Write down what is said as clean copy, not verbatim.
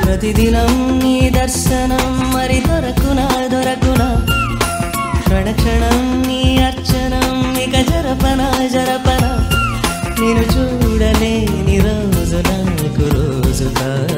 ప్రతిదినం నీ దర్శనం మరి దొరకునా దొరకునా క్షణక్షణం నీ అర్చనం ఇక జరపనా జరపనా నేను చూడలేని రోజు నాకు రోజు